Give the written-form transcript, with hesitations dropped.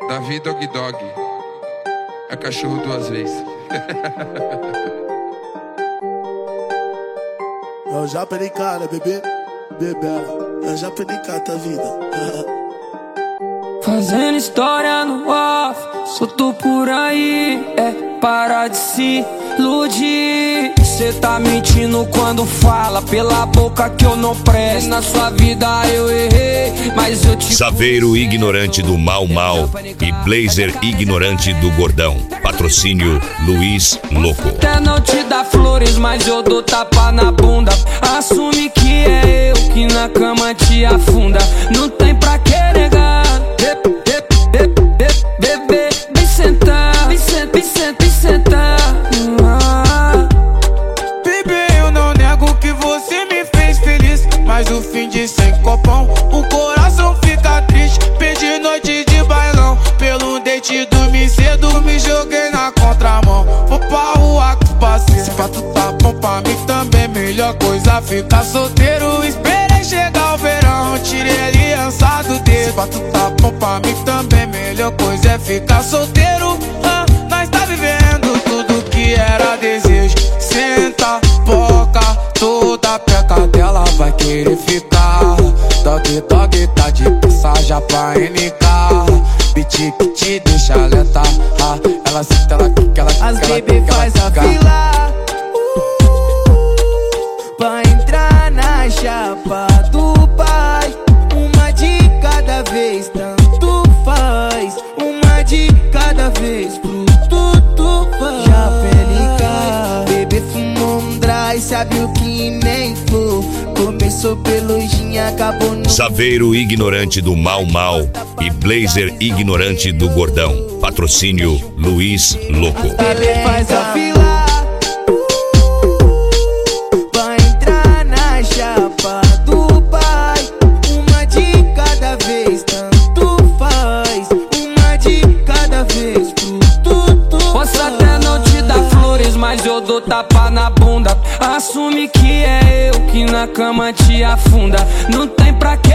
Davi Dog Dog é cachorro duas vezes. Eu já perdi cara, bebê, bebela. Eu já perdi cara, tá vida. Fazendo história no off, solto por aí, para de se iludir. Cê tá mentindo quando fala pela boca que eu não presto. Na sua vida eu errei, mas eu te... Saveiro ignorante do Mau Mau e Blazer ignorante do Gordão. Patrocínio Luiz Louco. Até não te dá flores, mas eu dou tapa na bunda. Assume que é eu que na cama te afunda. Não tem pra que negar. Bebê, vem sentar, vem sentar. Mas o fim de sem copão, o coração fica triste. Perdi noite de bailão, pelo date dormi cedo, me joguei na contramão. Vou pra rua com parceiro, se fato tá bom pra mim também. Melhor coisa ficar solteiro, esperei chegar o verão, tirei aliança do dedo. Se fato tá bom pra mim também, melhor coisa é ficar solteiro. Nós tá vivendo tudo que era desejo. Senta, boca, toda peca dela vai querer ficar. Dog Dog tá de passagem pra NK. Beat que te deixa lenta. Ela senta, ela quica, ela quica. As bebê faz a fila pra entrar na chapa do pai. Uma de cada vez, tanto faz. Uma de cada vez, pro tudo faz. Já pelica, bebê fumou um dry, sabe o que nem flor. Começou pelo gin, acabou no... Saveiro ignorante do Mau Mau e Blazer ignorante do Gordão. Patrocínio Luiz Louco. Ele faz a fila pra entrar na chapa do pai. Uma de cada vez, tanto faz. Uma de cada vez, pro tudo. Posso até não te dar flores, mas eu dou tapa na bunda. Assume que é eu que na cama te afunda. Não tem pra que